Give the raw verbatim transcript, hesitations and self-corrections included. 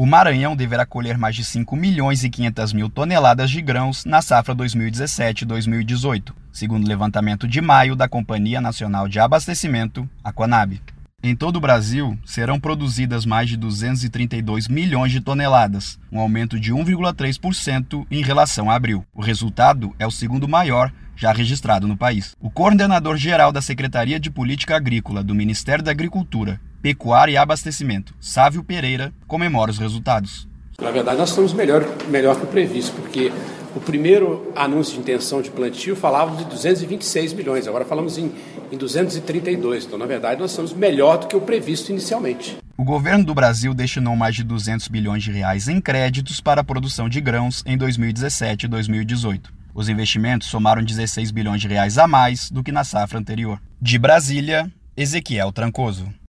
O Maranhão deverá colher mais de cinco milhões e quinhentas mil toneladas de grãos na safra dois mil e dezessete dois mil e dezoito, segundo o levantamento de maio da Companhia Nacional de Abastecimento, a Conab. Em todo o Brasil, serão produzidas mais de duzentos e trinta e dois milhões de toneladas, um aumento de um vírgula três por cento em relação a abril. O resultado é o segundo maior já registrado no país. O coordenador-geral da Secretaria de Política Agrícola do Ministério da Agricultura, Pecuária e Abastecimento, Sávio Pereira, comemora os resultados. Na verdade, nós estamos melhor, melhor que o previsto, porque o primeiro anúncio de intenção de plantio falava de duzentos e vinte e seis milhões, agora falamos em, em duzentos e trinta e dois. Então, na verdade, nós estamos melhor do que o previsto inicialmente. O governo do Brasil destinou mais de duzentos bilhões de reais em créditos para a produção de grãos em dois mil e dezessete e dois mil e dezoito. Os investimentos somaram dezesseis bilhões de reais a mais do que na safra anterior. De Brasília, Ezequiel Trancoso.